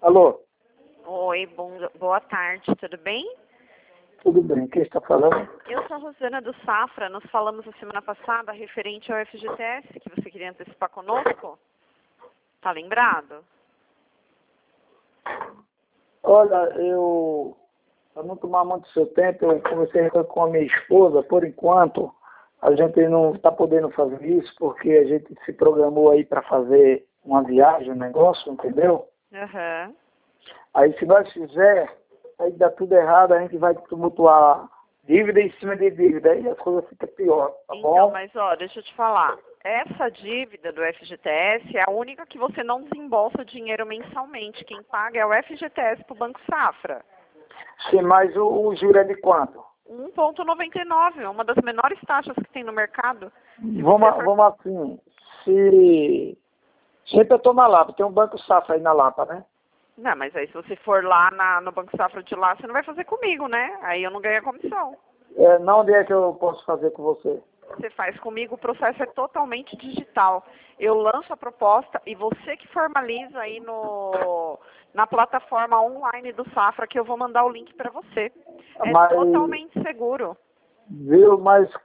Alô? Oi, boa tarde, tudo bem? Tudo bem, quem está falando? Eu sou a Rosana do Safra, nós falamos a semana passada referente ao FGTS, que você queria antecipar conosco. Tá lembrado? Olha, para não tomar muito seu tempo, eu conversei com a minha esposa, por enquanto, a gente não está podendo fazer isso, porque a gente se programou aí para fazer uma viagem, um negócio, entendeu? Aham. Aí se nós fizer, aí dá tudo errado, a gente vai tumultuar dívida em cima de dívida, aí a coisa fica pior, tá Então, bom? mas ó, deixa eu te falar. Essa dívida do FGTS é a única que você não desembolsa dinheiro mensalmente. Quem paga é o FGTS para o Banco Safra. Sim, mas o juro é de quanto? 1,99, uma das menores taxas que tem no mercado. Vamos assim, se... Sempre eu estou na Lapa, tem um Banco Safra aí na Lapa, né? Não, mas aí se você for lá no Banco Safra de lá, você não vai fazer comigo, né? Aí eu não ganho a comissão. Não, onde é que eu posso fazer com você? Você faz comigo, o processo é totalmente digital. Eu lanço a proposta e você que formaliza aí na plataforma online do Safra, que eu vou mandar o link para você. É totalmente seguro. Viu,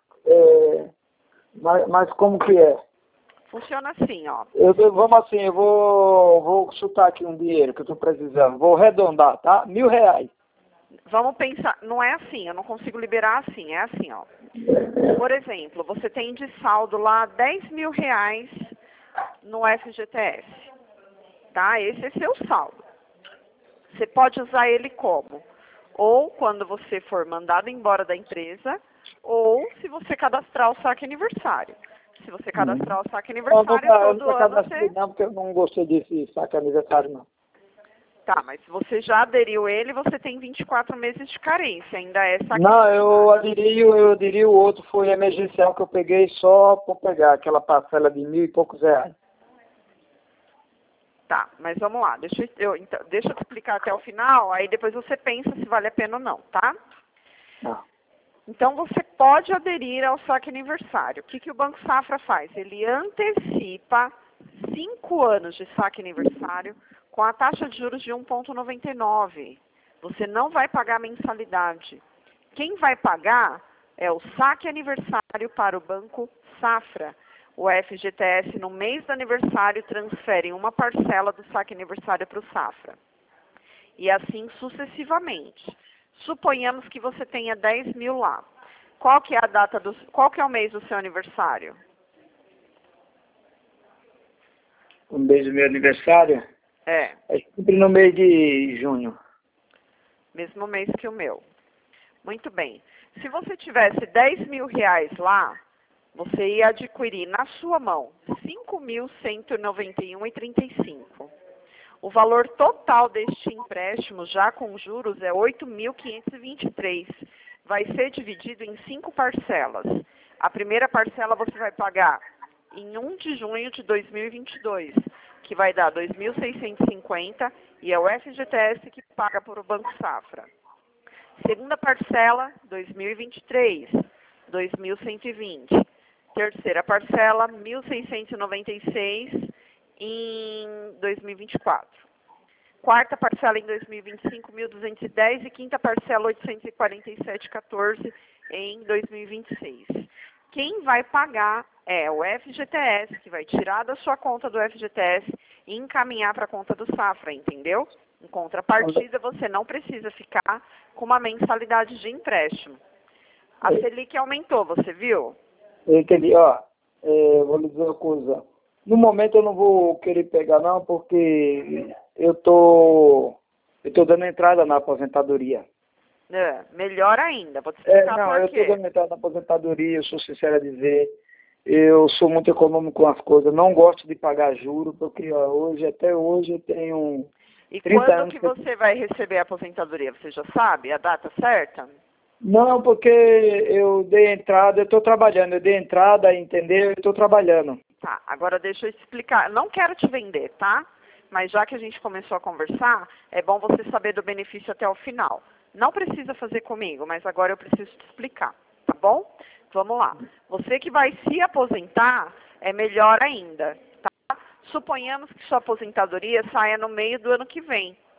mas como que é? Funciona assim, ó. Vamos assim, eu vou chutar aqui um dinheiro que eu estou precisando. Vou arredondar, tá? R$ 1.000. Vamos pensar, não é assim, eu não consigo liberar assim, é assim, ó. Por exemplo, você tem de saldo lá R$ 10.000 no FGTS, tá? Esse é seu saldo. Você pode usar ele como? Ou quando você for mandado embora da empresa, ou se você cadastrar o saque aniversário. Se você cadastrar o saque aniversário, todo ano você... Não, porque eu não gostei desse saque aniversário, não. Tá, mas se você já aderiu ele, você tem 24 meses de carência, ainda é saque Não, aniversário. eu aderi o outro, foi emergencial que eu peguei só para pegar aquela parcela de R$ 1.000 e poucos. Tá, mas vamos lá, então, deixa eu te explicar até o final, aí depois você pensa se vale a pena ou não, tá? Não. Então você pode aderir ao saque aniversário. O que o Banco Safra faz? Ele antecipa 5 anos de saque aniversário com a taxa de juros de 1,99. Você não vai pagar mensalidade. Quem vai pagar é o saque aniversário para o Banco Safra. O FGTS, no mês do aniversário, transfere uma parcela do saque aniversário para o Safra. E assim sucessivamente. Suponhamos que você tenha 10.000 lá. Qual que é o mês do seu aniversário? O mês do meu aniversário? É, É sempre no mês de junho. mesmo mês que o meu. Muito bem. Se você tivesse R$ 10.000 lá, você ia adquirir na sua mão R$ 5.191,35. O valor total deste empréstimo, já com juros, é R$ 8.523. Vai ser dividido em 5 parcelas. A primeira parcela você vai pagar em 1 de junho de 2022, que vai dar R$ 2.650, e é o FGTS que paga por o Banco Safra. Segunda parcela, 2023, 2.120. Terceira parcela, 1.696 em 2024. Quarta parcela em 2025, 1.210 e quinta parcela 847,14 em 2026. Quem vai pagar é o FGTS, que vai tirar da sua conta do FGTS e encaminhar para a conta do Safra, entendeu? Em contrapartida, você não precisa ficar com uma mensalidade de empréstimo. A Selic aumentou, você viu? Eu entendi, vou lhe dizer uma coisa. No momento eu não vou querer pegar não, porque eu tô dando entrada na aposentadoria. Melhor ainda, vou te explicar por quê. Eu tô dando entrada na aposentadoria, eu sou sincero a dizer. Eu sou muito econômico com as coisas, não gosto de pagar juros, porque até hoje eu tenho E 30 quando anos que você vai receber a aposentadoria? Você já sabe a data certa? Não, porque eu dei entrada, eu estou trabalhando, eu dei entrada, entendeu? Eu estou trabalhando. Tá, agora deixa eu te explicar. Não quero te vender, tá? Mas já que a gente começou a conversar, é bom você saber do benefício até o final. Não precisa fazer comigo, mas agora eu preciso te explicar, tá bom? Vamos lá. Você que vai se aposentar, é melhor ainda, tá? Suponhamos que sua aposentadoria saia no meio do ano que vem.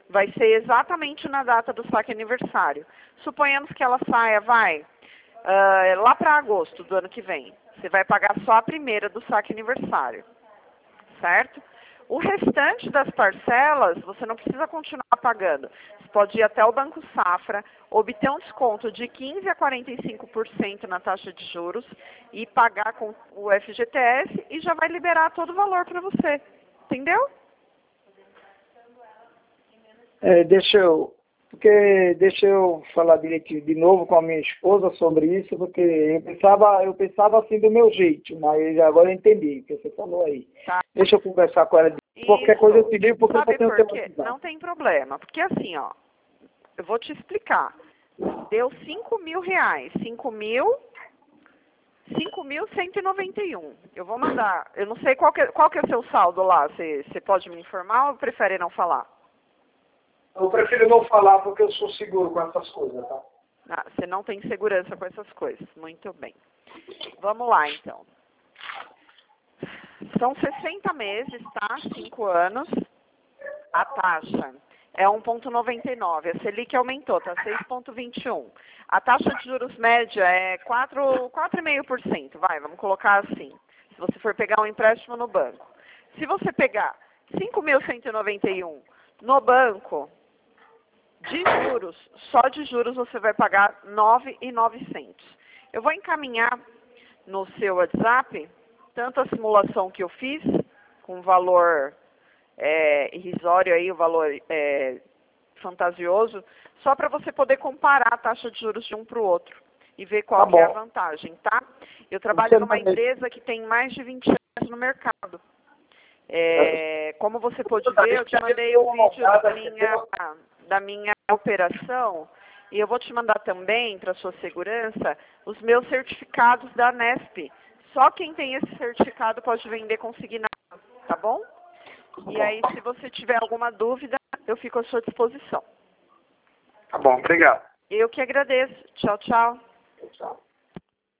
Vai ser exatamente na data do saque aniversário. Suponhamos que ela saia, lá para agosto do ano que vem. Você vai pagar só a primeira do saque aniversário, certo? O restante das parcelas, você não precisa continuar pagando. Você pode ir até o Banco Safra, obter um desconto de 15% a 45% na taxa de juros e pagar com o FGTS e já vai liberar todo o valor para você. Entendeu? Deixa eu falar direitinho de novo com a minha esposa sobre isso, porque eu pensava assim do meu jeito, mas agora eu entendi o que você falou aí. Tá. Deixa eu conversar com ela. Qualquer coisa eu te digo, porque sabe eu tenho por quê? tempo. Não tem problema, porque assim, ó, eu vou te explicar. Deu R$5.000, 5.191. Eu vou mandar. Eu não sei qual que é o seu saldo lá. Você pode me informar ou prefere não falar? Eu prefiro não falar porque eu sou seguro com essas coisas, tá? Ah, você não tem segurança com essas coisas. Muito bem. Vamos lá, então. São 60 meses, tá? 5 anos. A taxa é 1,99. A Selic aumentou, tá? 6,21. A taxa de juros média é 4,5%. Vamos colocar assim. Se você for pegar um empréstimo no banco. Se você pegar 5.191 no banco, de juros, só de juros você vai pagar 9.900. Eu vou encaminhar no seu WhatsApp tanto a simulação que eu fiz, com valor irrisório aí, o valor fantasioso, só para você poder comparar a taxa de juros de um para o outro e ver qual que é a vantagem, tá? Eu trabalho numa empresa que tem mais de 20 anos no mercado. Como você pode ver, eu te mandei um vídeo da minha operação e eu vou te mandar também, para sua segurança, os meus certificados da Nesp. Só quem tem esse certificado pode vender consignado, tá bom? E aí, se você tiver alguma dúvida, eu fico à sua disposição. Tá bom, obrigado. Eu que agradeço. Tchau, tchau.